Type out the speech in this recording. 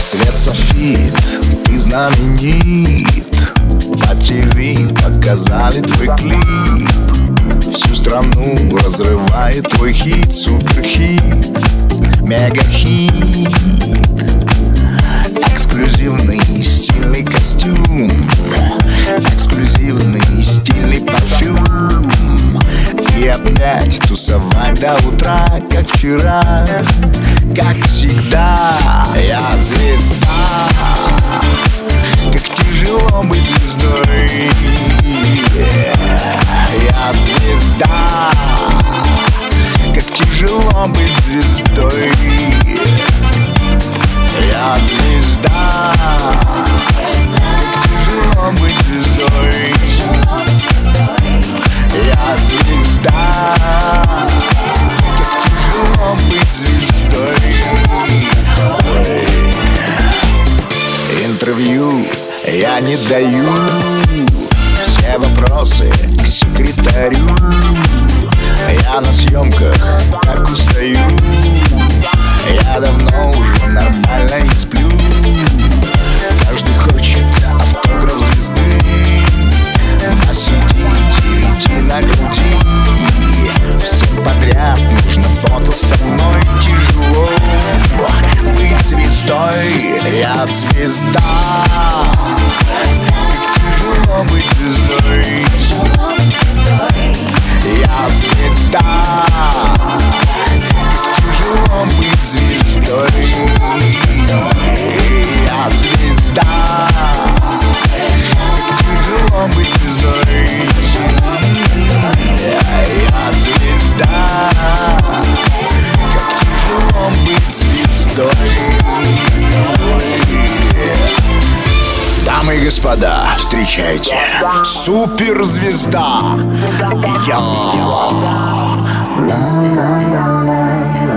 Свет софит, ты знаменит. По ТВ показали твой клип. Всю страну разрывает твой хит, суперхит, мега-хит. Эксклюзивный стильный костюм, эксклюзивный стильный парфюм. И опять тусовать до утра, как вчера, как всегда. Я звезда, как тяжело быть звездой. Я звезда, как тяжело быть звездой. Я звезда, как тяжело быть звездой. Я звезда, как тяжело быть звездой. Интервью я не даю, все вопросы к секретарю. Я на съемках так устаю, я давно уже нормально не сплю. Каждый хочет автограф звезды, на CD, DVD, на груди. Всем подряд нужно фото со мной. Тяжело быть звездой. Я звезда, как тяжело быть звездой. Я звезда, как тяжело быть звездой. Я звезда, как тяжело быть звездой. Я звезда, как тяжело быть звездой. Дамы и господа, встречайте, суперзвезда. Я.